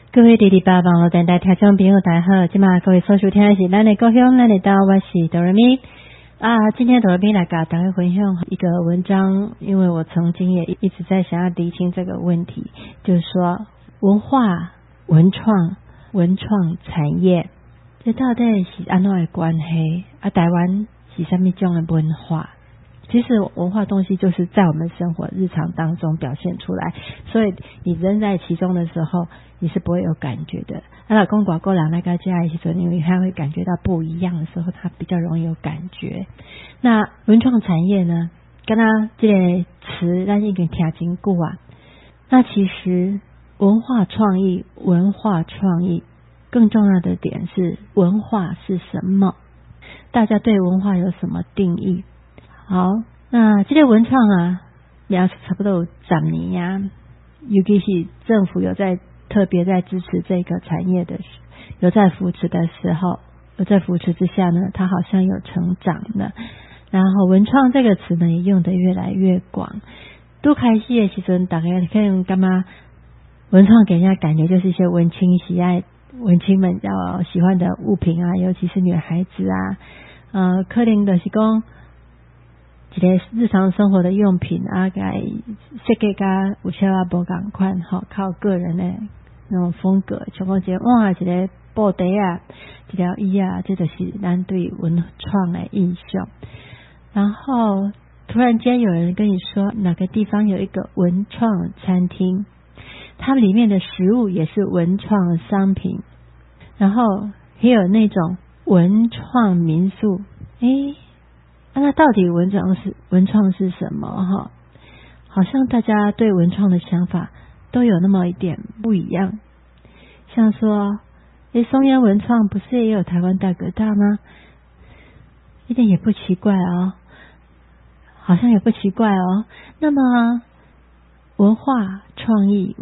各位弟弟爸爸网络电台听众朋友大家好，今晚各位所收听的是咱的故乡咱的岛，我是哆瑞咪今天哆瑞咪来跟大家分享一个文章，因为我曾经也一直在想要厘清这个问题，就是说文化、文创产业这到底是安怎的关系台湾是什么种的文化？其实文化东西就是在我们生活日常当中表现出来，所以你人在其中的时候你是不会有感觉的。老公寡过人来跟家一起做，因为他会感觉到不一样的时候，他比较容易有感觉。那文创产业呢，跟他这个词咱已经听很久啊。那其实文化创意更重要的点是文化是什么？大家对文化有什么定义？好，那这个文创也差不多有10年呀，尤其是政府有在特别在支持这个产业的，有在扶持的时候，有在扶持之下呢，它好像有成长了。然后文创这个词呢，也用得越来越广。都开始的时候，大家可能干嘛？文创给人家感觉就是一些文青喜爱、文青们要喜欢的物品啊，尤其是女孩子可能就是讲一个日常生活的用品该设计甲有些无同款靠个人的那种风格，像讲一个布袋一条衣这就是咱对文创的印象。然后突然间有人跟你说哪个地方有一个文创餐厅，它里面的食物也是文创商品，然后也有那种文创民宿。那到底文创是什么好像大家对文创的想法都有那么一点不一样。像说松烟文创不是也有台湾大哥大吗？一点也不奇怪好像也不奇怪那么文化创意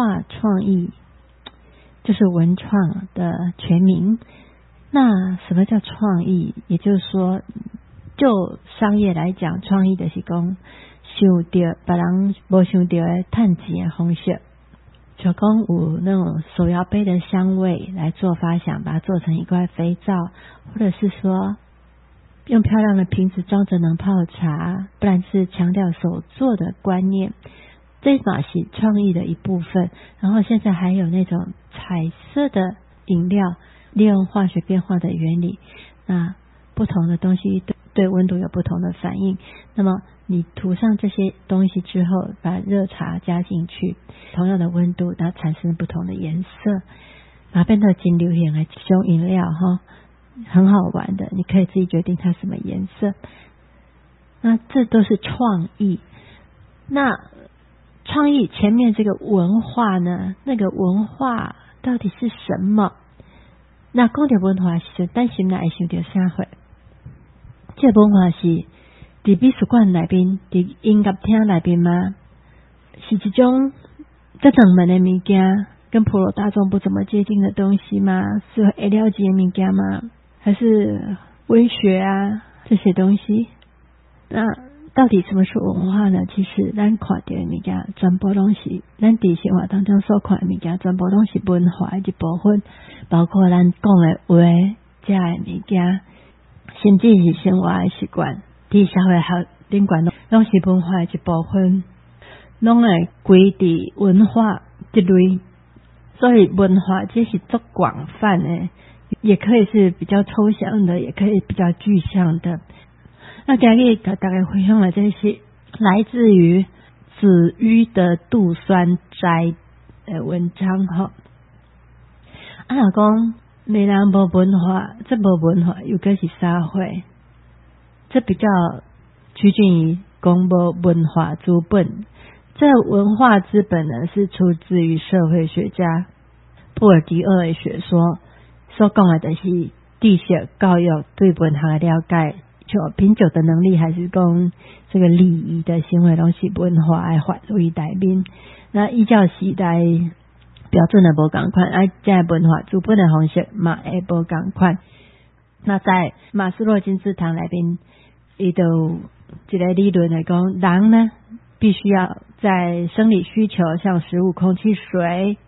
就是文创的全名。那什么叫创意？也就是说就商业来讲，创意就是讲想到别人没想到的赚钱的方式，就讲有那种手摇杯的香味来做发想，把它做成一块肥皂，或者是说用漂亮的瓶子装着能泡茶，不然是强调手做的观念，这把是创意的一部分。然后现在还有那种彩色的饮料，利用化学变化的原理，那不同的东西对温度有不同的反应，那么你涂上这些东西之后，把热茶加进去，同样的温度它产生不同的颜色，把它变成很流行的一种饮料很好玩的，你可以自己决定它什么颜色。那这都是创意。那创意前面这个文化呢，那个文化到底是什么？那讲到文化是咱心内会想到啥货？这文化是在美术馆内边，在音乐厅内边吗？是一种这冷门的物件，跟普罗大众不怎么接近的东西吗？是会了解的物件吗？还是文学这些东西？那到底什么是文化呢？其实咱看到的物件全部都是咱在生活当中所看的物件，全部都是文化的一部分，包括咱讲的话、食的物件，甚至是生活的习惯，在社会学顶管拢是文化的一部分，拢会归在文化这类。所以文化这是足广泛的，也可以是比较抽象的，也可以比较具象的。那今日跟大家分享的这些来自于子瑜的杜酸斋的文章讲没人没文化，这没文化又该是啥货？这比较趋近于讲没文化资本。这文化资本呢，是出自于社会学家布尔迪厄的学说，所讲的就是知识教育对文化的了解，就品酒的能力，还是讲这个礼仪的行为，都是文化的范围内面。那依照时代标准的无同款，这文化资本的方式嘛会无同款。那在马斯洛金字塔内边，伊就一个理论来讲，人呢必须要在生理需求像食物、空气、水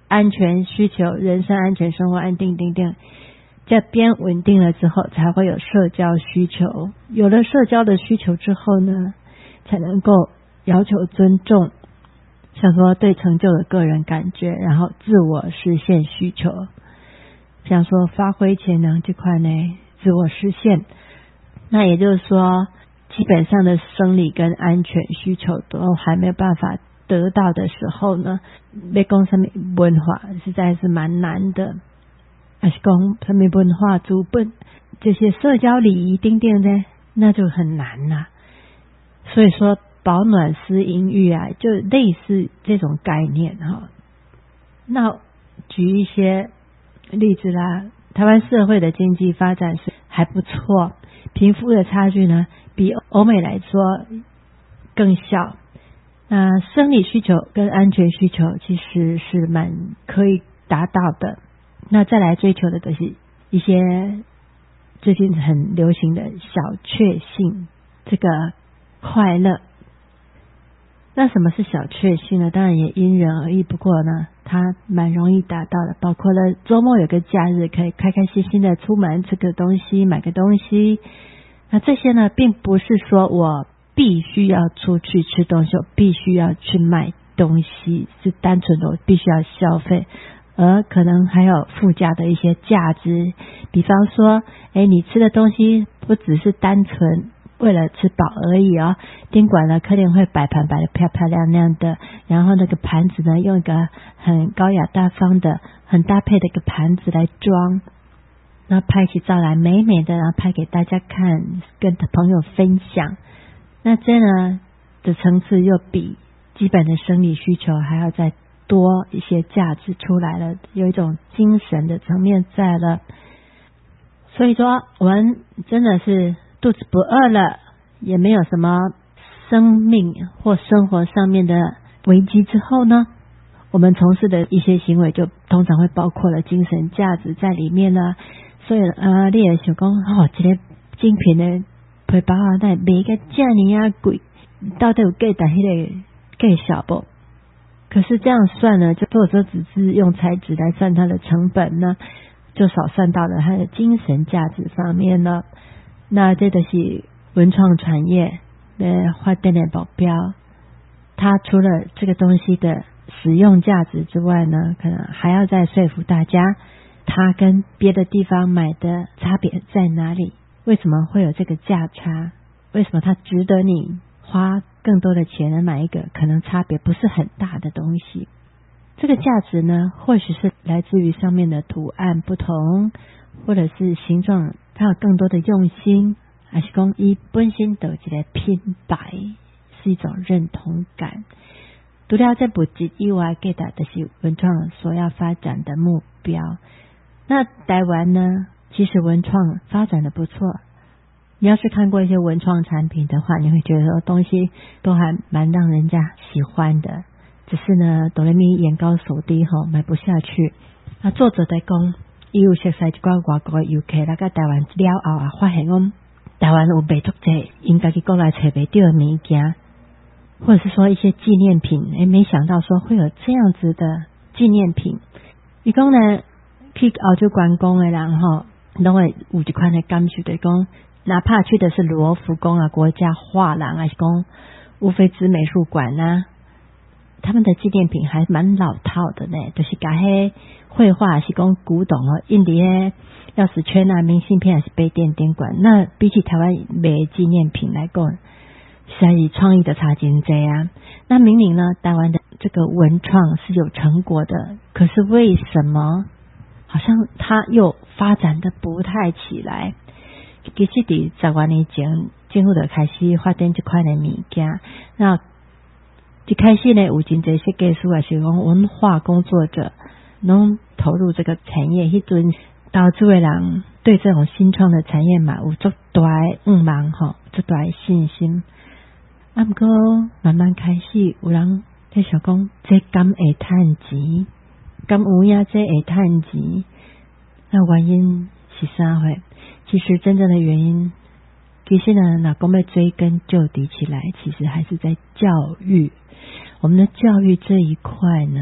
安全需求，人身安全、生活安定等等，这边稳定了之后，才会有社交需求。有了社交的需求之后呢，才能够要求尊重，像说对成就的个人感觉，然后自我实现需求，像说发挥潜能这块呢，自我实现。那也就是说，基本上的生理跟安全需求都还没有办法得到的时候呢，要讲什么文化实在是蛮难的，还是讲什么文化资本这些社交礼仪等等的，那就很难啦。所以说保暖思淫欲啊，就类似这种概念哈。那举一些例子啦，台湾社会的经济发展是还不错，贫富的差距呢比欧美来说更小。那生理需求跟安全需求其实是蛮可以达到的。那再来追求的都是一些最近很流行的小确幸，这个快乐。那什么是小确幸呢？当然也因人而异，不过呢它蛮容易达到的，包括了周末有个假日可以开开心心的出门吃个东西，买个东西。那这些呢并不是说我必须要出去吃东西，我必须要去买东西，是单纯的我必须要消费，而可能还有附加的一些价值。比方说你吃的东西不只是单纯为了吃饱而已哦，宾馆呢客人会摆盘摆得漂漂亮亮的，然后那个盘子呢用一个很高雅大方的很搭配的一个盘子来装，那拍起照来美美的，然后拍给大家看，跟朋友分享。那这呢的层次又比基本的生理需求还要再多一些价值出来了，有一种精神的层面在了。所以说我们真的是肚子不饿了，也没有什么生命或生活上面的危机之后呢，我们从事的一些行为就通常会包括了精神价值在里面呢。所以你也想讲这个精品的皮包啊，那卖个这么贵，到底有计到那个计小不？可是这样算呢，就或者说只是用材质来算它的成本呢，就少算到了它的精神价值方面了。那这就是文创产业的发展的目标。它除了这个东西的使用价值之外呢，可能还要再说服大家它跟别的地方买的差别在哪里，为什么会有这个价差，为什么它值得你花更多的钱来买一个可能差别不是很大的东西。这个价值呢，或许是来自于上面的图案不同，或者是形状它有更多的用心，还是说它本身就有一个品牌，是一种认同感。除了这物质以外，给的就是文创所要发展的目标。那台湾呢，其实文创发展的不错。你要是看过一些文创产品的话，你会觉得说东西都还蛮让人家喜欢的。只是呢，哆来咪眼高手低买不下去。那作者在讲，他有熟悉一寡外国的游客来到台湾了后啊，发现讲台湾有卖足济应该去国内找不到的物件，或者是说一些纪念品，没想到说会有这样子的纪念品。他讲呢，去澳洲观光的人都会有一款的感觉，就是讲哪怕去的是罗浮宫啊、国家画廊，还是讲乌菲兹美术馆啊，他们的纪念品还蛮老套的呢，就是把那绘画是讲古董印在那钥匙圈啊、明信片还是杯垫店馆，那比起台湾卖纪念品来讲，实在是创意的差真多啊。那明明呢，台湾的这个文创是有成果的，可是为什么好像它又发展的不太起来？其实在10多年前，政府就开始发展这块的物件。那一开始呢，有真侪设计师还是讲文化工作者，拢投入这个产业，迄阵投资的人对这种新创的产业嘛，有足大的望足大的信心。不过慢慢开始有人在想讲，这敢会赚钱？敢有影这会赚钱？那原因是啥货？其实真正的原因，其实呢，那讲要追根究底起来，其实还是在教育。我们的教育这一块呢，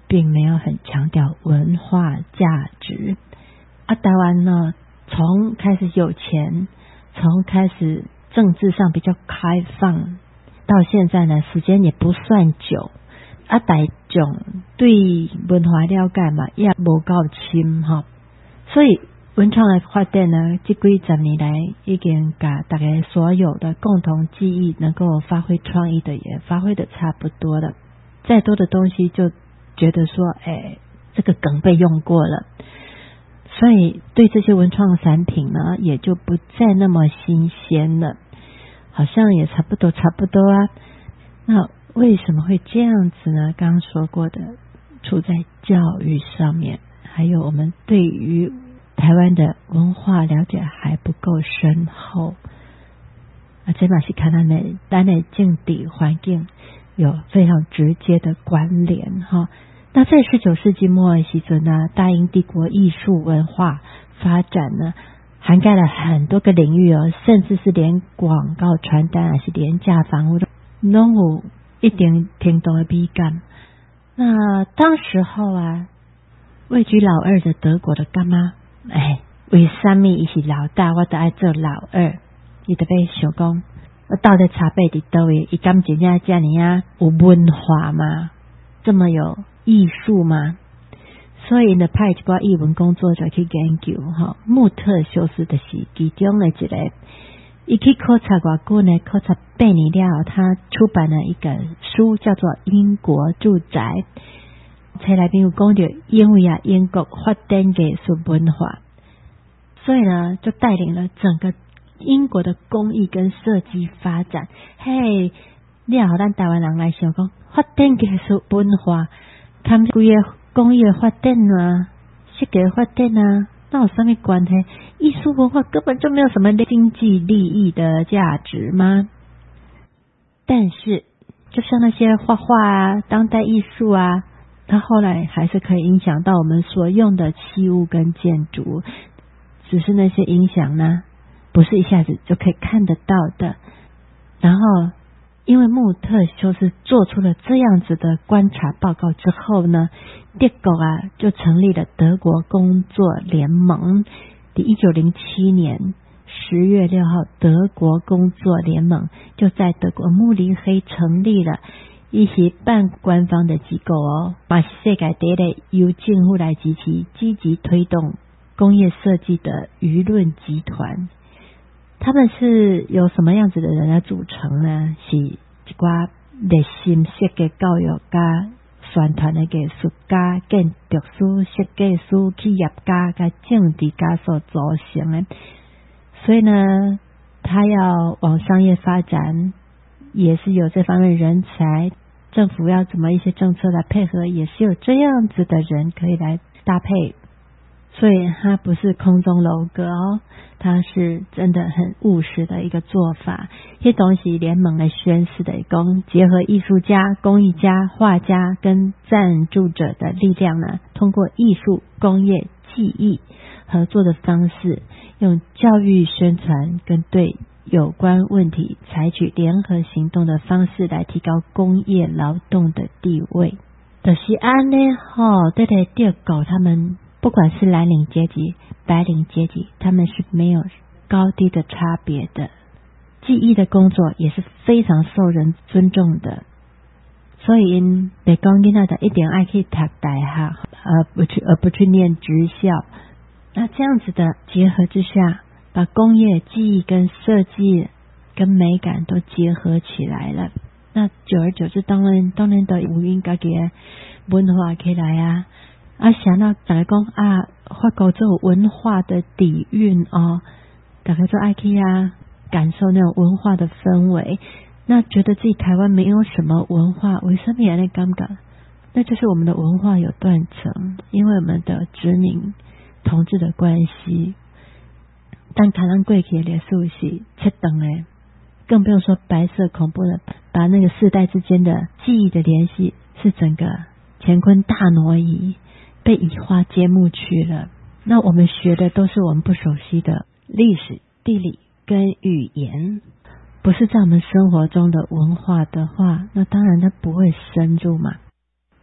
并没有很强调文化价值。台湾呢，从开始有钱，从开始政治上比较开放，到现在呢，时间也不算久。大众对文化了解嘛，也无够深哈，所以文创的发展呢，这几十年来已经把大家所有的共同记忆能够发挥创意的也发挥的差不多了。再多的东西就觉得说，这个梗被用过了，所以对这些文创产品呢，也就不再那么新鲜了，好像也差不多啊。那为什么会这样子呢？刚刚说过的，处在教育上面，还有我们对于台湾的文化了解还不够深厚，这嘛是看咱的政治环境有非常直接的关联哈。那在19世纪末的时候呢，大英帝国艺术文化发展呢，涵盖了很多个领域哦，甚至是连广告传单还是廉价房屋都有一定程度的美感。那当时候啊，位居老二的德国的干妈，为什么他是老大，我就要做老二？他就要想说，我到底差别在哪里？他敢真正这样有文化吗？这么有艺术吗？所以呢，派一个艺文工作者去研究穆特修斯的是其中的一个。他去考察多久呢？考察8年了，他出版了一个书，叫做《英国住宅》。册内面有讲到，因为英国发展艺术文化，所以呢，就带领了整个英国的工艺跟设计发展。嘿，你也好，咱台湾人来想讲，发展艺术文化，他们规个工艺的发展啊，设计的发展啊，那有什么关系？艺术文化根本就没有什么经济利益的价值吗？但是，就像那些画画啊、当代艺术啊，它后来还是可以影响到我们所用的器物跟建筑，只是那些影响呢，不是一下子就可以看得到的。然后，因为穆特修斯做出了这样子的观察报告之后呢，德国就成立了德国工作联盟。1907年10月6号，德国工作联盟就在德国慕尼黑成立了一些半官方的机构把世界第一个由政府来支持积极推动工业设计的舆论集团。他们是由什么样子的人来组成呢？是一寡热心设计教育家、宣传的艺术家、建筑师、设计师、企业家跟政治家所组成的。所以呢，他要往商业发展，也是有这方面人才。政府要怎么一些政策来配合，也是有这样子的人可以来搭配。所以它不是空中楼阁它是真的很务实的一个做法。这东西联盟来宣示的结合艺术家、工艺家、画家跟赞助者的力量呢，通过艺术、工业、技艺合作的方式，用教育宣传跟对有关问题采取联合行动的方式来提高工业劳动的地位。就是这样在德国他们不管是蓝领阶级、白领阶级，他们是没有高低的差别的。技艺的工作也是非常受人尊重的。所以北讲囡仔一定爱去读大学，而不去念职校。那这样子的结合之下，把工业、技艺跟设计跟美感都结合起来了。那久而久之，当然都有因自己的文化起来想到大家讲法国这种文化的底蕴大家就爱去感受那种文化的氛围。那觉得自己台湾没有什么文化，为什么也那尴尬？那就是我们的文化有断层，因为我们的殖民统治的关系。但台湾过去的历史是切断的，更不用说白色恐怖的，把那个世代之间的记忆的联系是整个乾坤大挪移，被移花接木去了。那我们学的都是我们不熟悉的历史、地理跟语言，不是在我们生活中的文化的话，那当然它不会深入嘛。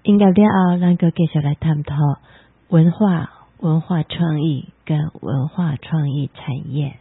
音乐了后，咱个继续来探讨文化创意跟文化创意产业。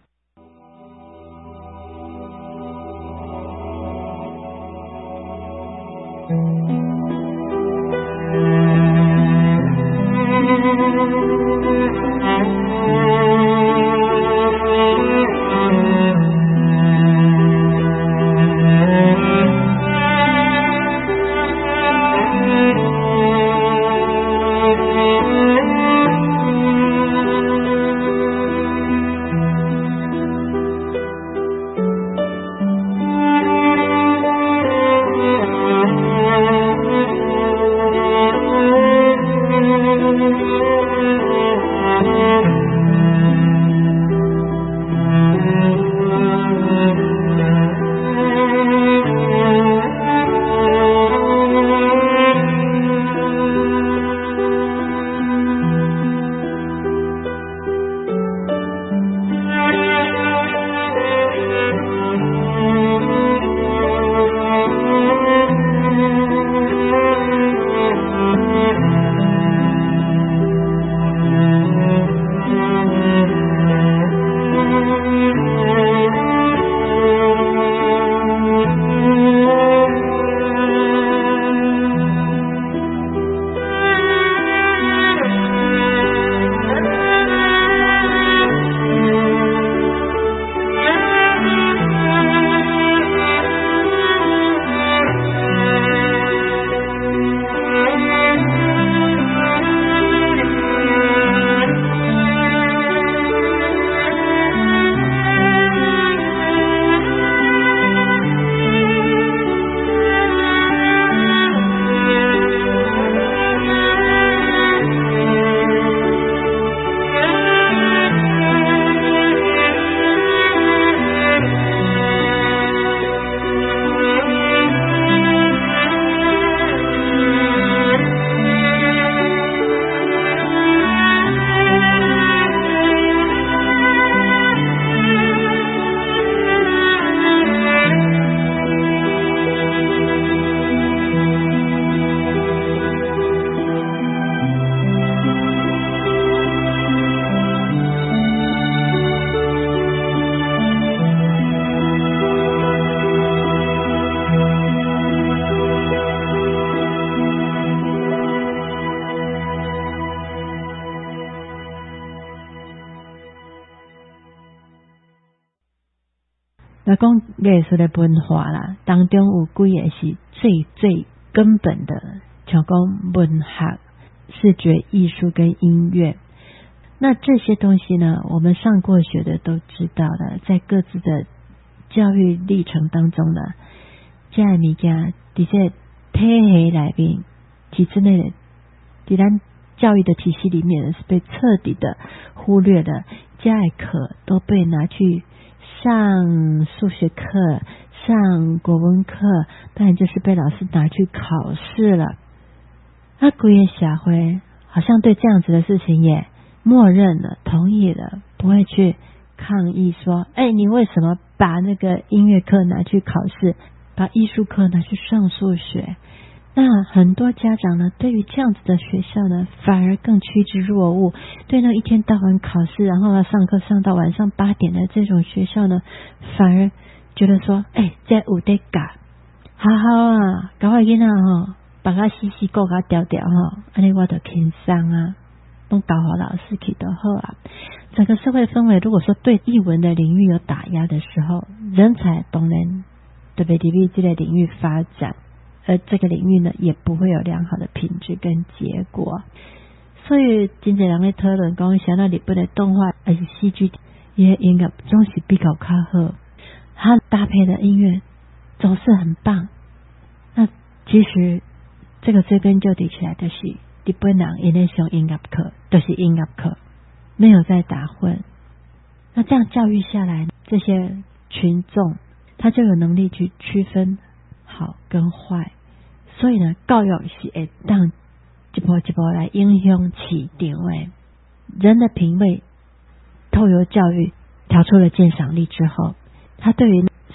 那讲艺术的文化啦，当中有几个是最根本的，像讲文学、视觉艺术跟音乐。那这些东西呢，我们上过学的都知道了，在各自的教育历程当中呢，这个物件在这体系里面，其实呢，在咱教育的体系里面是被彻底的忽略的，这个课都被拿去上数学课、上国文课，当然就是被老师拿去考试了。那整个社会好像对这样子的事情也默认了、同意了，不会去抗议说：“你为什么把那个音乐课拿去考试，把艺术课拿去上数学？”那很多家长呢，对于这样子的学校呢，反而更趋之若鹜。对那一天到晚考试，然后要上课上到晚上8点的这种学校呢，反而觉得说，这有得教，好好啊，搞我囡仔吼，把他洗洗顾他调调吼，安尼我就轻松啊，都搞好老师去就好啊。整个社会氛围，如果说对艺文的领域有打压的时候，人才当然对不对？这个领域发展。而这个领域呢，也不会有良好的品质跟结果。所以真侪人在讨论讲，像那日本的动画还是戏剧，也音乐总是比较较好，它搭配的音乐总是很棒。那其实这个追根究底起来的是，日本人因为上音乐课都是音乐课，没有在打混。那这样教育下来，这些群众他就有能力去区分好跟坏，所以呢，教育是会当一步一步来影响市场的。人的品味透由教育调出了鉴赏力之后，他对于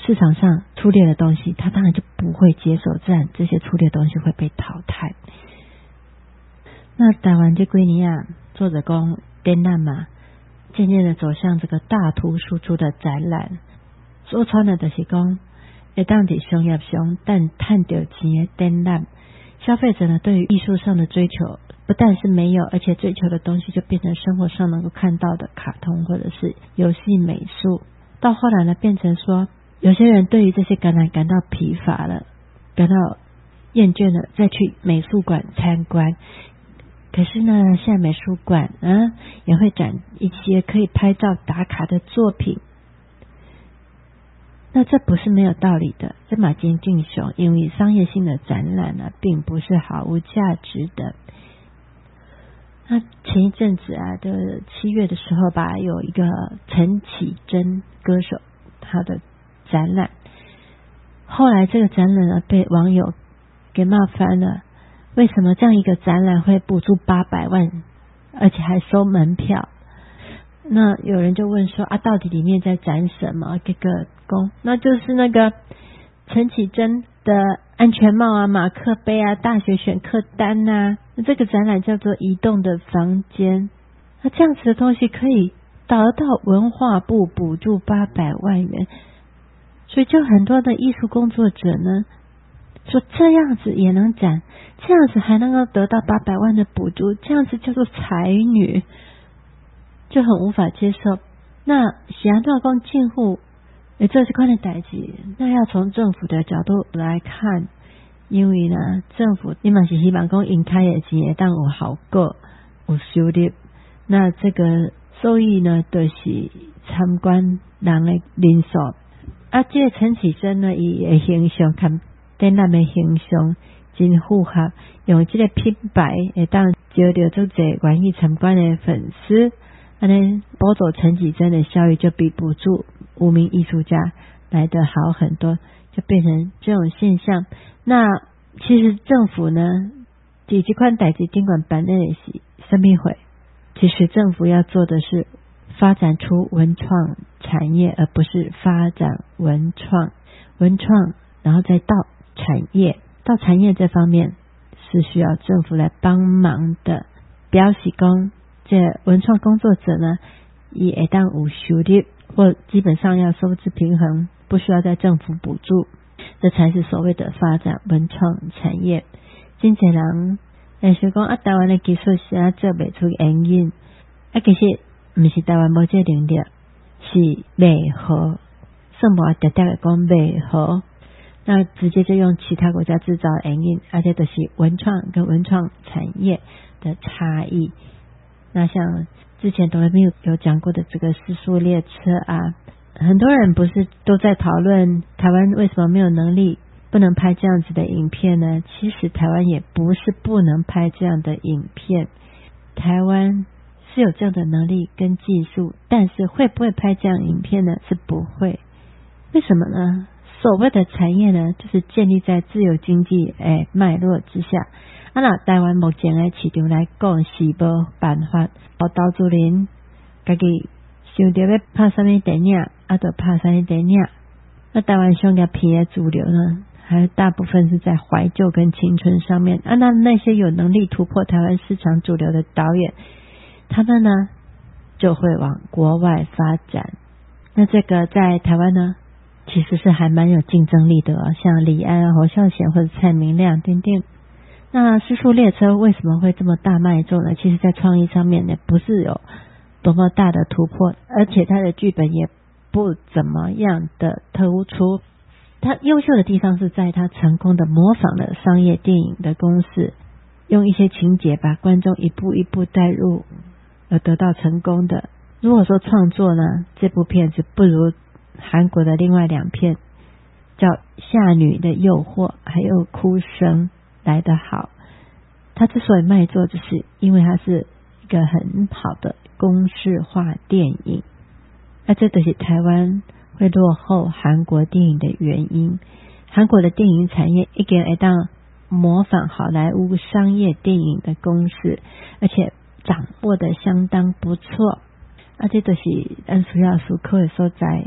市场上粗劣的东西，他当然就不会接受，自然这些粗劣的东西会被淘汰。那台湾这几年啊，作者讲展览嘛，渐渐的走向这个大图输出的展览，说穿了就是讲会当在商业上但赚到钱的展览。消费者呢，对于艺术上的追求不但是没有，而且追求的东西就变成生活上能够看到的卡通或者是游戏美术。到后来呢，变成说有些人对于这些展览感到疲乏了，感到厌倦了，再去美术馆参观。可是呢，现在美术馆也会展一些可以拍照打卡的作品。那这不是没有道理的，这马坚进雄，因为商业性的展览呢，并不是毫无价值的。那前一阵子啊的7月的时候吧，有一个陈绮贞歌手他的展览，后来这个展览呢被网友给骂翻了。为什么这样一个展览会补助800万，而且还收门票？那有人就问说到底里面在展什么？这个那就是那个陈绮贞的安全帽啊、马克杯啊、大学选课单啊。这个展览叫做移动的房间。那这样子的东西可以得到文化部补助800万元，所以就很多的艺术工作者呢说这样子也能展，这样子还能够得到800万的补助，这样子叫做才女，就很无法接受。那喜安道公近乎这是款的代志，那要从政府的角度来看，因为呢政府你嘛是希望讲因开的钱会当有效果有收入，那这个收益呢就是参观人的人数这个陈绮贞呢伊的形象跟展览的形象真符合，用这个品牌会当招到足侪愿意参观的粉丝，安尼补助陈绮贞的效益就比补助无名艺术家来得好很多，就变成这种现象。那其实政府呢这款代志尽管办的是什么会，其实政府要做的是发展出文创产业，而不是发展文创然后再到产业，到产业这方面是需要政府来帮忙的。表示讲这文创工作者呢也会当有收入，或基本上要收支平衡，不需要在政府补助，这才是所谓的发展文创产业。真侪人会想讲台湾的技术是做不出营运，其实不是台湾没这能力，是未好，算无直接的讲未好，那直接就用其他国家制造营运，而且都是文创跟文创产业的差异。那像之前董文有讲过的这个时速列车啊，很多人不是都在讨论台湾为什么没有能力不能拍这样子的影片呢？其实台湾也不是不能拍这样的影片，台湾是有这样的能力跟技术，但是会不会拍这样的影片呢？是不会。为什么呢？所谓的产业呢，就是建立在自由经济脉络之下。那台湾目前的市场来讲是无办法，投资人自己想到要拍什么电影就拍什么电影。那台湾商业片的主流呢，还大部分是在怀旧跟青春上面那些有能力突破台湾市场主流的导演，他们呢就会往国外发展。那这个在台湾呢其实是还蛮有竞争力的像李安、侯孝贤或者蔡明亮等等。那时速列车为什么会这么大卖座呢？其实在创意上面呢不是有多么大的突破，而且它的剧本也不怎么样的突出。它优秀的地方是在它成功的模仿了商业电影的公式，用一些情节把观众一步一步带入而得到成功的。如果说创作呢，这部片子不如韩国的另外2片叫《夏女的诱惑》还有《哭声》来得好。它之所以卖座，就是因为它是一个很好的公式化电影，这就是台湾会落后韩国电影的原因。韩国的电影产业已经会当模仿好莱坞商业电影的公式，而且掌握的相当不错。这就是咱需要思考的所在。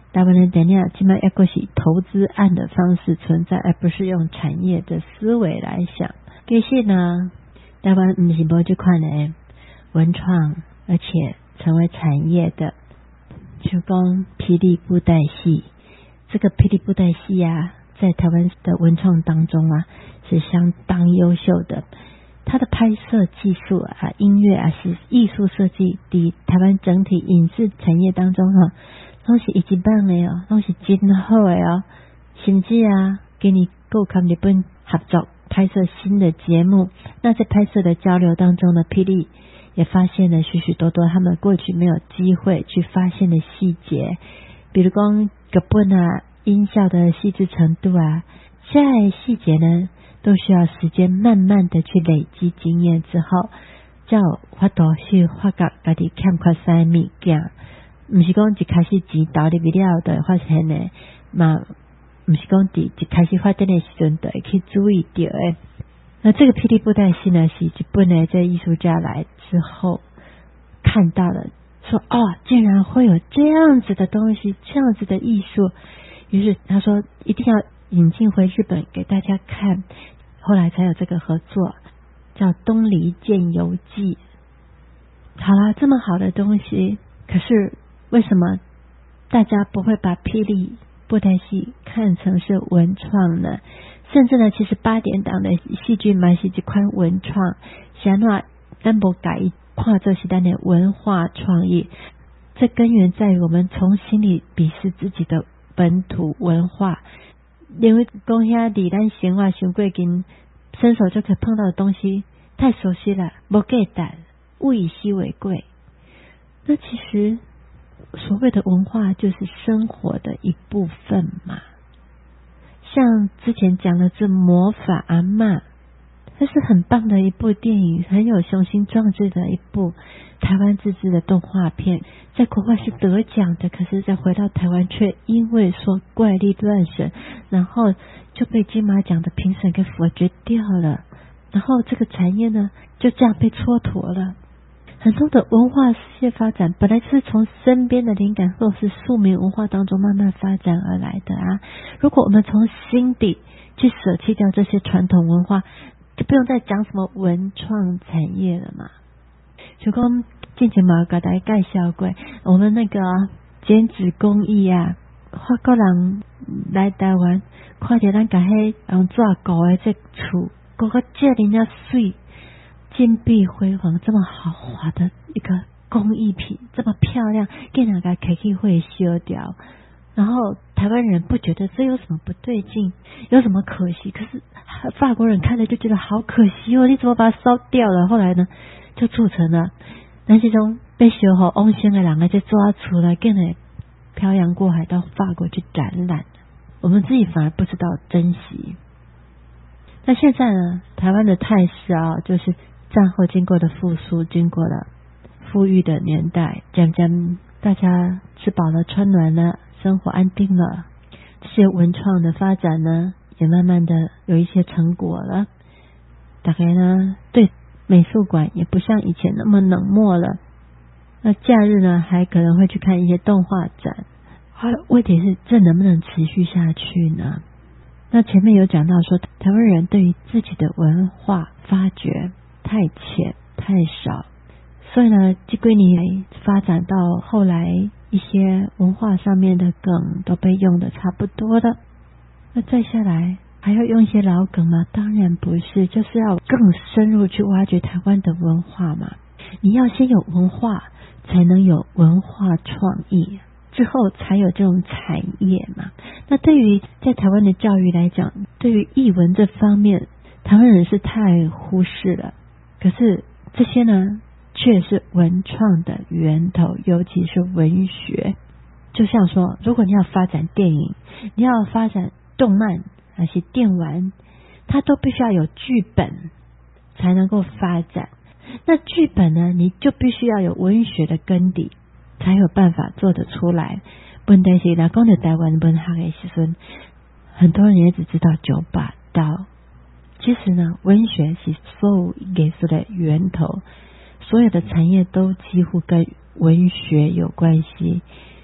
台湾的电影现在也都是投资案的方式存在，而不是用产业的思维来想。其实呢，台湾不是没这款的文创，而且成为产业的，就讲霹雳布袋戏。这个霹雳布袋戏啊，在台湾的文创当中啊，是相当优秀的。它的拍摄技术啊、音乐啊、是艺术设计，在台湾整体影视产业当中都是一级棒的哦，都是真好的哦。甚至啊，给你够跟日本合作拍摄新的节目。那在拍摄的交流当中呢，霹雳也发现了许许多多他们过去没有机会去发现的细节，比如说日本啊音效的细致程度啊，这些细节呢都需要时间慢慢的去累积经验之后，才有法度去发觉自己欠缺啥物件，不是说一开始钱投入去了就会发现的，嘛不是说一开始发展的时候就会去注意到的。那这个霹雳布袋戏呢，是日本的这艺术家来之后看到了，说竟然会有这样子的东西，这样子的艺术，于是他说一定要引进回日本给大家看，后来才有这个合作，叫《东离剑游记》。好啦，这么好的东西，可是为什么大家不会把霹雳布袋戏看成是文创呢？甚至呢，其实8点档的戏剧嘛是一款文创，是安怎咱不改看作是咱的文化创意。这根源在于我们从心里鄙视自己的本土文化，因为讲遐离咱生活伤过近，伸手就可以碰到的东西太熟悉了，不简单，物以稀为贵。那其实所谓的文化就是生活的一部分嘛。像之前讲的这魔法阿嬷，这是很棒的一部电影，很有雄心壮志的一部台湾自制的动画片，在国外是得奖的，可是再回到台湾却因为说怪力乱神，然后就被金马奖的评审给否决掉了，然后这个产业呢就这样被蹉跎了。很多的文化事业发展本来就是从身边的灵感或是庶民文化当中慢慢发展而来的啊。如果我们从心底去舍弃掉这些传统文化，就不用再讲什么文创产业了嘛。就讲之前嘛给大家介绍过，我们那个剪纸工艺啊，法国人来台湾看到咱家迄用纸糊的这厝，糊个这人家水，金碧辉煌，这么豪华的一个工艺品，这么漂亮，竟然给开去会烧掉。然后台湾人不觉得这有什么不对劲，有什么可惜，可是法国人看了就觉得好可惜哦，你怎么把它烧掉了？后来呢，就促成了那这种被烧好翁先的人就抓出来，竟然漂洋过海到法国去展览，我们自己反而不知道珍惜。那现在呢，台湾的态势啊，就是战后经过的复苏，经过了富裕的年代，渐渐大家吃饱了穿暖了，生活安定了，这些文创的发展呢也慢慢的有一些成果了。大概呢对美术馆也不像以前那么冷漠了，那假日呢还可能会去看一些动画展。问题是这能不能持续下去呢？那前面有讲到说，台湾人对于自己的文化发掘太浅太少，所以呢这几年发展到后来一些文化上面的梗都被用的差不多了。那再下来还要用一些老梗吗？当然不是，就是要更深入去挖掘台湾的文化嘛。你要先有文化，才能有文化创意，之后才有这种产业嘛。那对于在台湾的教育来讲，对于艺文这方面，台湾人是太忽视了。可是这些呢，却是文创的源头，尤其是文学。就像说，如果你要发展电影，你要发展动漫还是电玩，它都必须要有剧本才能够发展。那剧本呢，你就必须要有文学的根底，才有办法做得出来。问题是来讲到台湾文学的时候，很多人也只知道9把刀。其实呢，文学是所有艺术的源头，所有的产业都几乎跟文学有关系。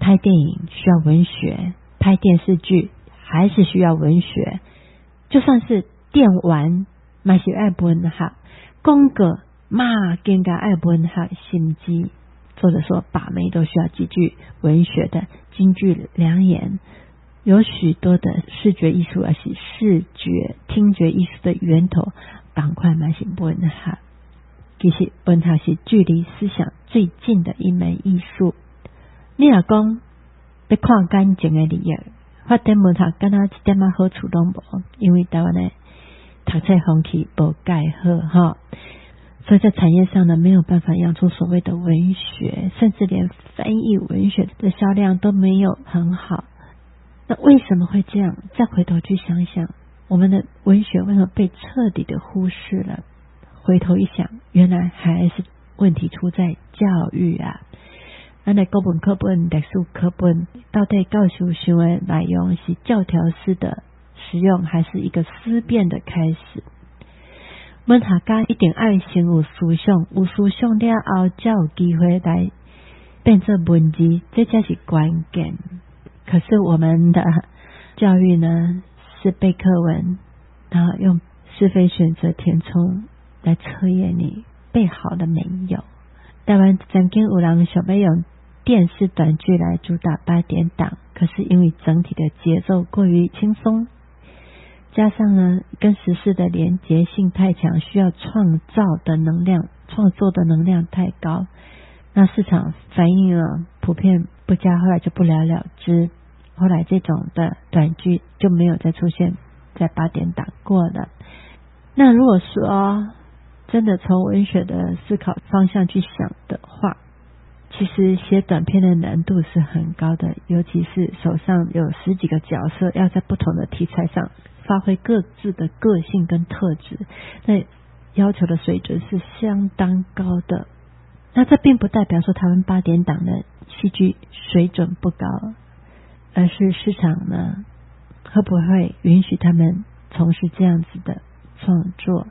拍电影需要文学，拍电视剧还是需要文学，就算是电玩嘛是爱文学，广告嘛更加爱文学，甚至或者说把妹都需要极具文学的金句良言。有许多的视觉艺术，而是视觉听觉艺术的源头，赶快嘛是文学。其实文学是距离思想最近的一门艺术。你若讲要看感情的利益，发展文学敢若一点仔好处都无，因为台湾的读册风气无介好哈，所以在产业上呢没有办法养出所谓的文学，甚至连翻译文学的销量都没有很好。那为什么会这样？再回头去想想，我们的文学为什么被彻底的忽视了？回头一想，原来还是问题出在教育啊。咱的国文课本、历史课本，到底教授想的内容是教条式的使用，还是一个思辨的开始？文学家一定爱先有思想，有思想了后，才有机会来变成文字，这才是关键。可是我们的教育呢，是背课文，然后用是非选择填充来测验你背好了没有。台湾曾经有人想要用电视短剧来主打8点档，可是因为整体的节奏过于轻松，加上呢跟时事的连结性太强，需要创作的能量太高，那市场反应了普遍不佳，后来就不了了之。后来这种的短剧就没有再出现在8点档过了。那如果说真的从文学的思考方向去想的话，其实写短篇的难度是很高的，尤其是手上有10几个角色，要在不同的题材上发挥各自的个性跟特质，那要求的水准是相当高的。那这并不代表说台湾8点档的戏剧水准不高，而是市场呢会不会允许他们从事这样子的创作。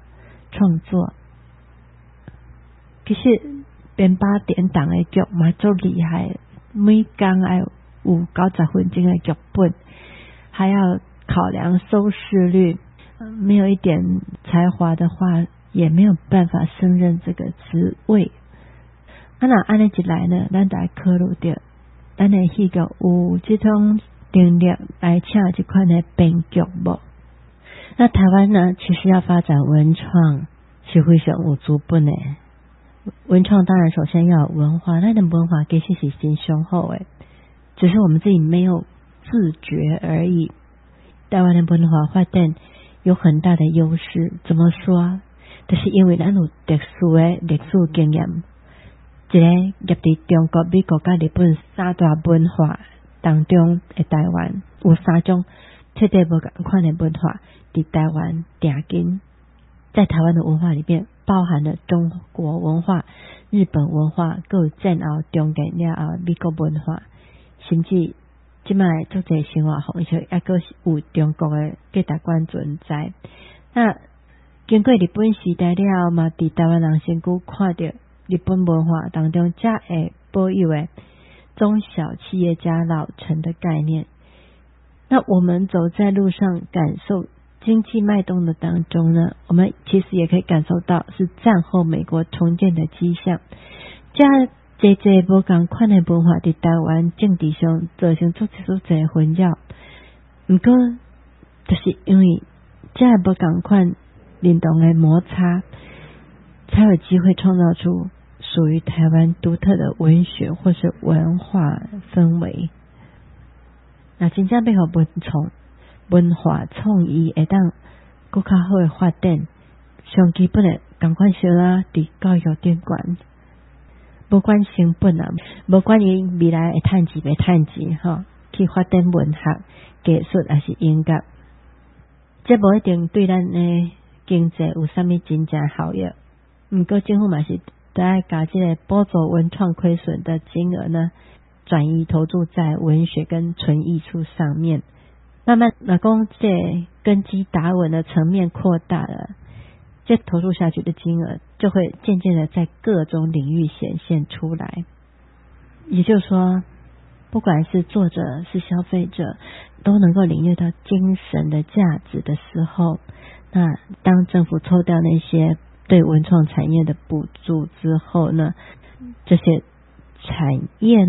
其实编8点档的剧嘛足厉害，每天要有90分钟的剧本，还要考量收视率，没有一点才华的话也没有办法胜任这个职位。那按呢一来呢，咱就要考虑到咱的戏剧有这种能力来请这款的编剧无？那台湾呢，其实要发展文创是非常有资本的。文创当然首先要有文化，那的文化其实是真雄厚的，只是我们自己没有自觉而已。台湾的文化发展有很大的优势，怎么说？就是因为咱有特殊的历史经验，一个入伫中国、美国甲日本3大文化当中的台湾，有3种彻底无同款的文化伫台湾定根。在台湾的文化里面，包含了中国文化、日本文化，还有战后、中间了后美国文化，甚至即卖足侪生活方式，还佫有中国的价值观存在。那经过日本时代了后嘛，伫台湾人身躯看到日本文化当中才会保有的中小企业家老成的概念。那我们走在路上，感受经济脉动的当中呢，我们其实也可以感受到是战后美国重建的迹象。这无同款的文化伫台湾政治上造成足侪混淆，不过就是因为这无同款联动的摩擦，才有机会创造出属于台湾独特的文学或是文化氛围。那真正要互文化创意会当更较好的发展，上基本的同款小啦，伫教育顶悬，无管成本啊，无管伊未来会趁钱袂趁钱哈，去发展文学、艺术还是音乐，这无一定对咱的经济有啥物真正好益。不过政府嘛是都要把这个补助文创亏损的金额呢，转移投注在文学跟纯艺术上面。慢慢那讲这根基打稳的层面扩大了，这投入下去的金额就会渐渐的在各种领域显现出来。也就是说， 不管是作者是消费者，都能够领略到精神的价值的时候，那当政府抽掉那些对文创产业的补助之后呢，这些产业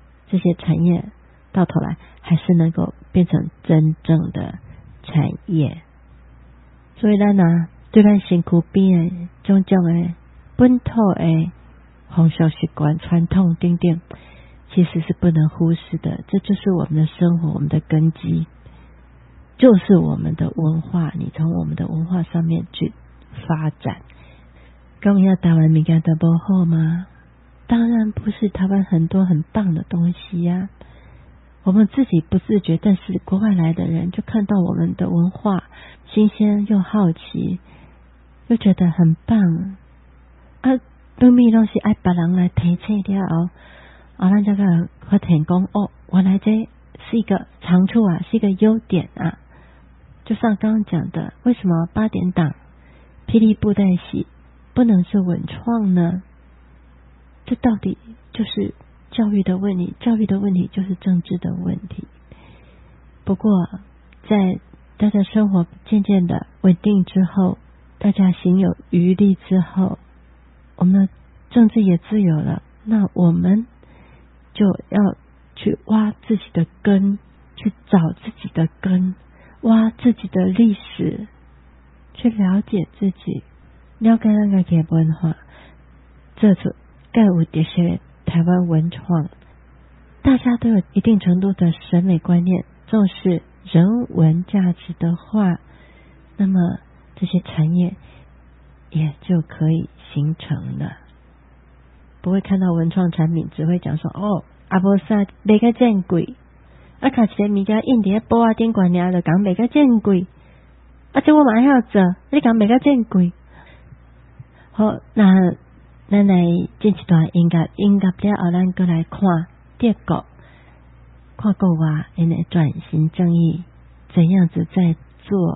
到头来还是能够变成真正的产业。所以咱对咱身躯边的种种的本土的风俗习惯传统等等，其实是不能忽视的，这就是我们的生活，我们的根基，就是我们的文化，你从我们的文化上面去发展。讲一下台湾物件都不好吗？当然不是，台湾很多很棒的东西呀，我们自己不自觉，但是国外来的人就看到我们的文化新鲜又好奇，又觉得很棒啊。对面都是爱别人来提醒了后，咱这个发现讲原来这是一个长处啊，是一个优点啊。就像刚刚讲的，为什么8点档霹雳布袋戏不能是文创呢？这到底就是教育的问题，教育的问题就是政治的问题。不过在大家生活渐渐的稳定之后，大家行有余力之后，我们的政治也自由了，那我们就要去挖自己的根，去找自己的根，挖自己的历史，去了解自己，了解咱自己的文化，做出更有特色的台湾文创。大家都有一定程度的审美观念，重视人文价值的话，那么这些产业也就可以形成了。不会看到文创产品只会讲说没啥卖个真贵，看一个物件印在布仔顶悬尔就讲卖个真贵，这我嘛要做，你讲卖个真贵。好，那咱来进一段音乐了后，咱过来看德国，看国外因的转型正义怎样子在做。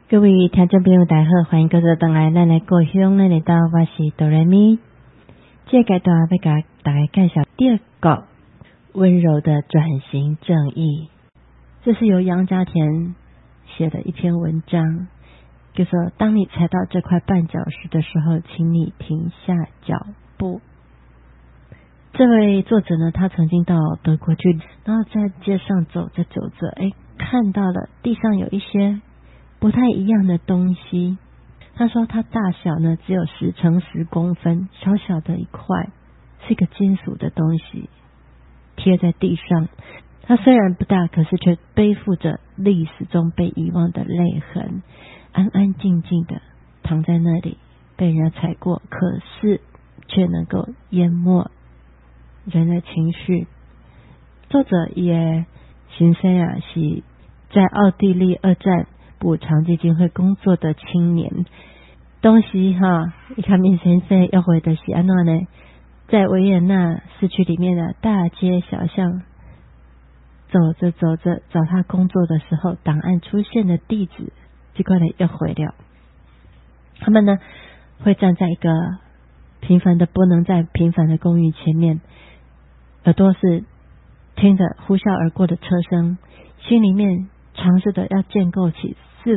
各位听众朋友大家好，欢迎各位回来咱的故乡，咱来到我是哆来咪。这个阶段要给大家介绍第二个温柔的转型正义，这是由杨家田写的一篇文章，就说当你踩到这块绊脚石的时候，请你停下脚步。这位作者呢，他曾经到德国去，然后在街上走着走着，看到了地上有一些不太一样的东西。他说他大小呢只有10乘10公分，小小的一块，是一个金属的东西贴在地上。它虽然不大，可是却背负着历史中被遗忘的泪痕，安安静静的躺在那里，被人家踩过，可是却能够淹没人的情绪。作者也先生是在奥地利二战补偿基金会工作的青年。当时一看面先生要回的是安怎呢？在维也纳市区里面的大街小巷走着走着，找他工作的时候，档案出现的地址这块呢要回了。他们呢会站在一个平凡的不能再平凡的公寓前面，耳朵是听着呼啸而过的车声，心里面尝试着要建构起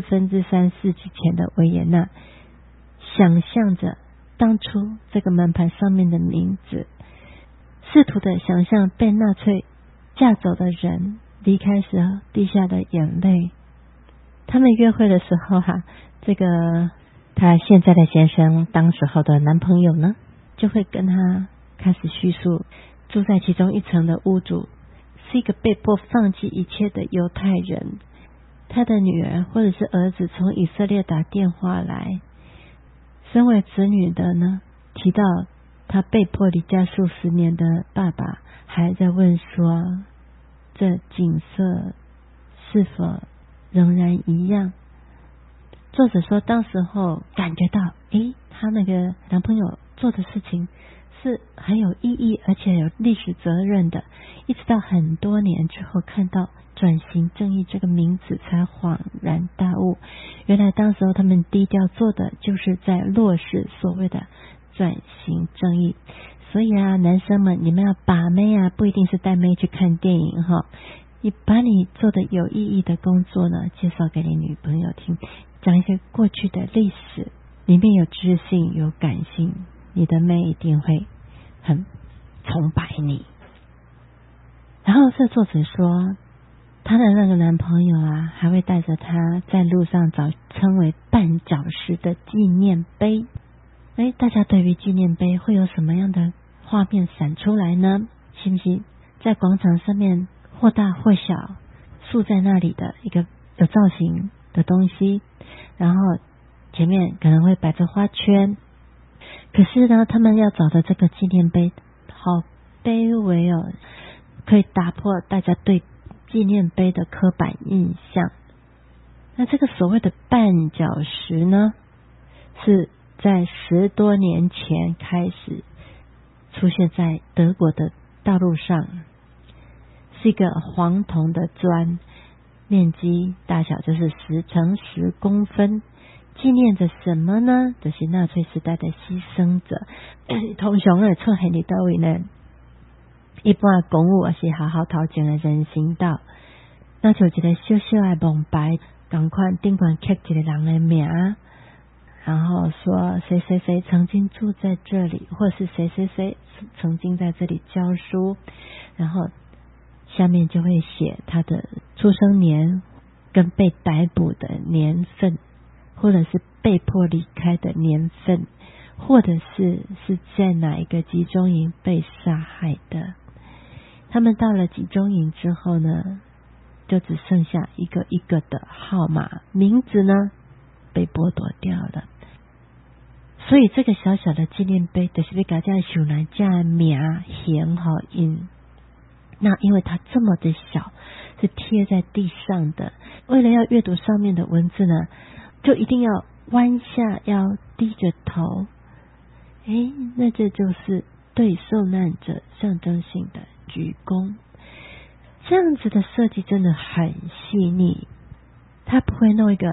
3/4世纪前的维也纳，想象着当初这个门牌上面的名字，试图的想象被纳粹架走的人离开时候滴下的眼泪。他们约会的时候这个他现在的先生当时候的男朋友呢，就会跟他开始叙述，住在其中一层的屋主是一个被迫放弃一切的犹太人，他的女儿或者是儿子从以色列打电话来，身为子女的呢，提到他被迫离家数十年的爸爸，还在问说这景色是否仍然一样。作者说当时候感觉到他那个男朋友做的事情是很有意义，而且有历史责任的，一直到很多年之后看到转型正义这个名字才恍然大悟，原来当时候他们低调做的就是在落实所谓的转型正义。所以男生们，你们要把妹不一定是带妹去看电影你把你做的有意义的工作呢介绍给你女朋友听，讲一些过去的历史，里面有知性有感性，你的妹一定会很崇拜你。然后这作者说她的那个男朋友还会带着她在路上找称为绊脚石的纪念碑。大家对于纪念碑会有什么样的画面闪出来呢？信不信在广场上面或大或小竖在那里的一个有造型的东西，然后前面可能会摆着花圈，可是呢他们要找的这个纪念碑好卑微可以打破大家对纪念碑的刻板印象。那这个所谓的绊脚石呢，是在10多年前开始出现在德国的道路上，是一个黄铜的砖，面积大小就是10乘10公分，纪念着什么呢？就是纳粹时代的牺牲者。通常会出现在哪里呢？一般公务也是好好头前的人行道，那就一个小小的蒙牌，同款顶管刻一个人的名，然后说谁谁谁曾经住在这里，或是谁谁谁曾经在这里教书，然后下面就会写他的出生年跟被逮捕的年份，或者是被迫离开的年份，或者是在哪一个集中营被杀害的。他们到了集中营之后呢，就只剩下一个一个的号码，名字呢被剥夺掉了。所以这个小小的纪念碑就是要给大家想来这个名形印，那因为它这么的小，是贴在地上的，为了要阅读上面的文字呢，就一定要弯下腰低着头。那这就是对受难者象征性的鞠躬。这样子的设计真的很细腻，它不会弄一个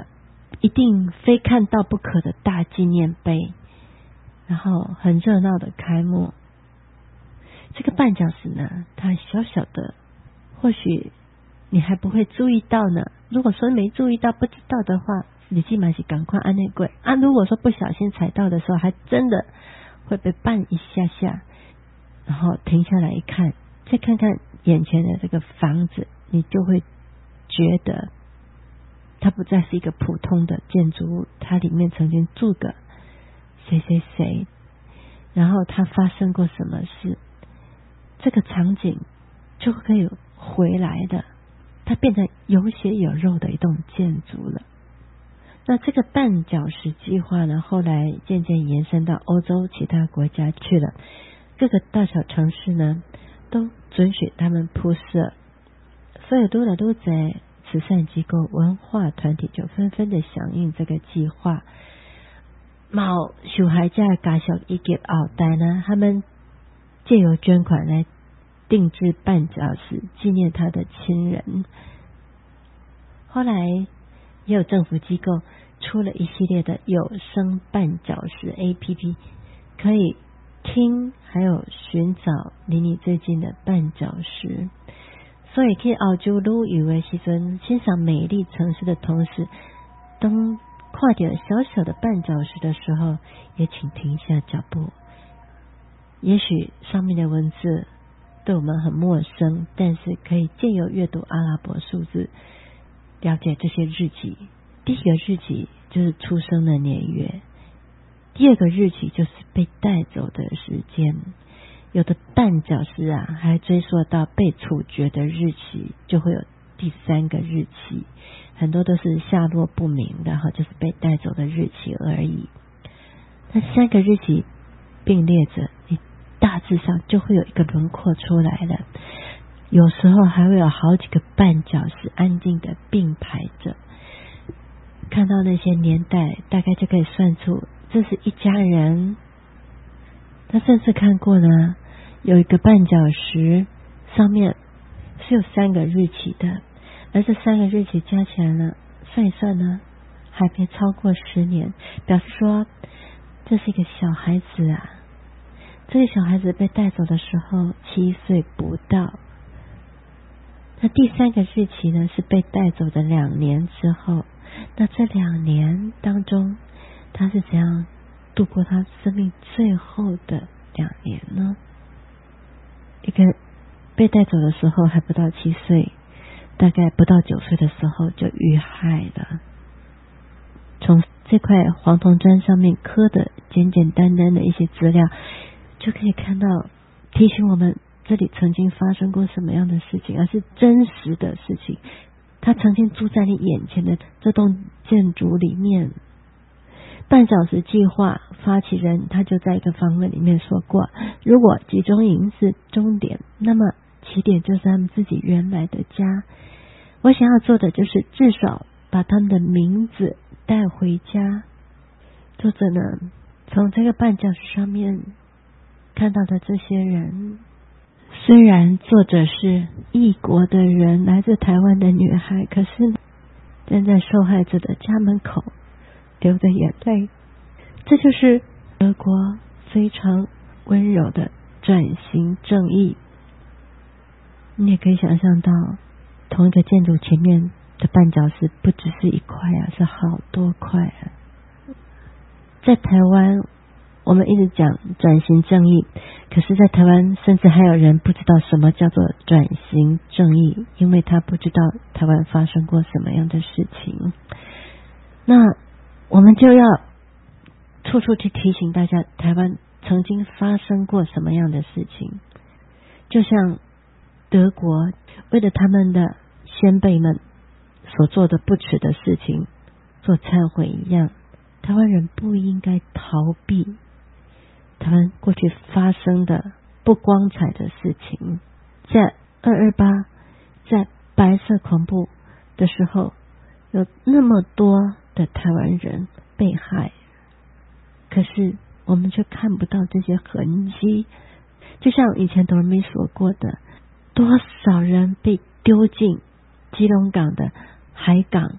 一定非看到不可的大纪念碑，然后很热闹的开幕。这个绊脚石呢，它小小的，或许你还不会注意到呢。如果说没注意到不知道的话，你起码是赶快按那轨啊。如果说不小心踩到的时候，还真的会被绊一下下，然后停下来一看，再看看眼前的这个房子，你就会觉得它不再是一个普通的建筑物，它里面曾经住个谁谁谁，然后它发生过什么事，这个场景就可以回来的，它变成有血有肉的一栋建筑了。那这个绊脚石计划呢，后来渐渐延伸到欧洲其他国家去了，各个大小城市呢都准许他们铺设，所以愈来愈多慈善机构、文化团体就纷纷的响应这个计划。某受害者家属以及后代呢，他们借由捐款来定制绊脚石，纪念他的亲人。后来也有政府机构出了一系列的有声绊脚石 APP， 可以听还有寻找离你最近的绊脚石。所以去澳洲旅游的时阵，欣赏美丽城市的同时，当看到小小的绊脚石的时候，也请停下脚步。也许上面的文字对我们很陌生，但是可以借由阅读阿拉伯数字了解这些日期。第一个日期就是出生的年月，第二个日期就是被带走的时间。有的绊脚石啊，还追溯到被处决的日期，就会有第三个日期。很多都是下落不明的，就是被带走的日期而已。那三个日期并列着，你大致上就会有一个轮廓出来了。有时候还会有好几个绊脚石安静的并排着，看到那些年代，大概就可以算出这是一家人。他甚至看过呢，有一个绊脚石上面是有3个日期的，而这3个日期加起来呢，算一算呢，还没超过10年，表示说这是一个小孩子啊。这个小孩子被带走的时候7岁不到。那第3个日期呢，是被带走的2年之后。那这2年当中，他是怎样度过他生命最后的2年呢？一个被带走的时候还不到7岁，大概不到9岁的时候就遇害了。从这块黄铜砖上面刻的简简单单的一些资料，就可以看到提醒我们这里曾经发生过什么样的事情，而是真实的事情。他曾经住在你眼前的这栋建筑里面。半小时计划发起人他就在一个访问里面说过，如果集中营是终点，那么起点就是他们自己原来的家。我想要做的就是至少把他们的名字带回家。作者呢，从这个绊脚石上面看到的这些人，虽然作者是异国的人，来自台湾的女孩，可是站在受害者的家门口流着眼泪。这就是德国非常温柔的转型正义。你也可以想象到，同一个建筑前面的绊脚石不只是一块啊，是好多块啊。在台湾我们一直讲转型正义，可是在台湾甚至还有人不知道什么叫做转型正义，因为他不知道台湾发生过什么样的事情。那我们就要处处去提醒大家，台湾曾经发生过什么样的事情。就像德国为了他们的先辈们所做的不耻的事情做忏悔一样，台湾人不应该逃避台湾过去发生的不光彩的事情。在228，在白色恐怖的时候，有那么多的台湾人被害，可是我们却看不到这些痕迹。就像以前董人说过的，多少人被丢进基隆港的海港，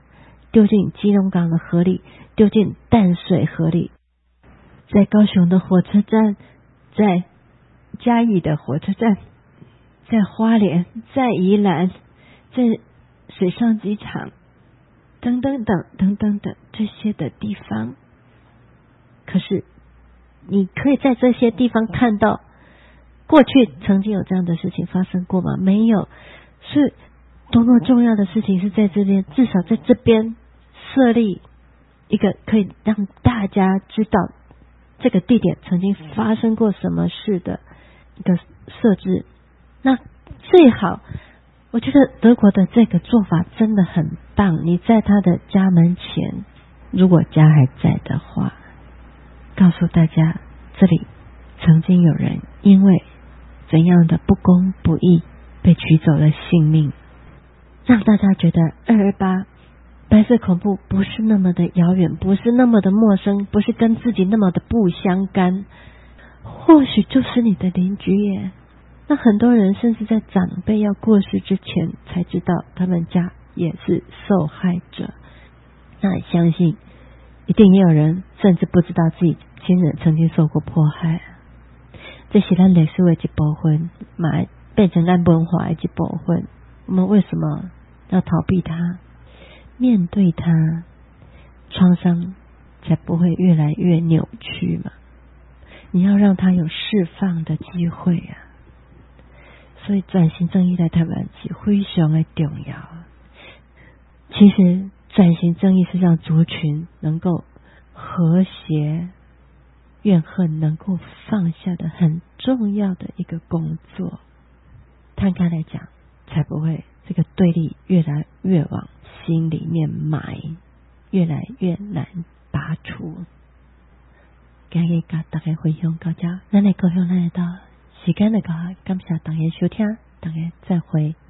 丢进基隆港的河里，丢进淡水河里，在高雄的火车站，在嘉义的火车站，在花莲，在宜兰，在水上机场等等这些的地方。可是你可以在这些地方看到过去曾经有这样的事情发生过吗？没有。是多么重要的事情是在这边，至少在这边设立一个可以让大家知道这个地点曾经发生过什么事的一个设置。那最好，我觉得德国的这个做法真的很棒。你在他的家门前，如果家还在的话，告诉大家这里曾经有人因为怎样的不公不义被取走了性命，让大家觉得228白色恐怖不是那么的遥远，不是那么的陌生，不是跟自己那么的不相干，或许就是你的邻居耶。那很多人甚至在长辈要过世之前才知道他们家也是受害者。那相信一定也有人甚至不知道自己亲人曾经受过迫害，这是咱历史的一部分，嘛变成咱文化的一部分。我们为什么要逃避它？面对它，创伤才不会越来越扭曲嘛。你要让它有释放的机会啊！所以转型正义在台湾是非常的重要。其实转型正义是让族群能够和谐，怨恨能够放下的很重要的一个工作。摊开来讲，才不会这个对立越来越往心里面埋，越来越难拔除。今日跟大家分享到这，咱的高雄咱的到时间的到，感谢大家收听，大家再会。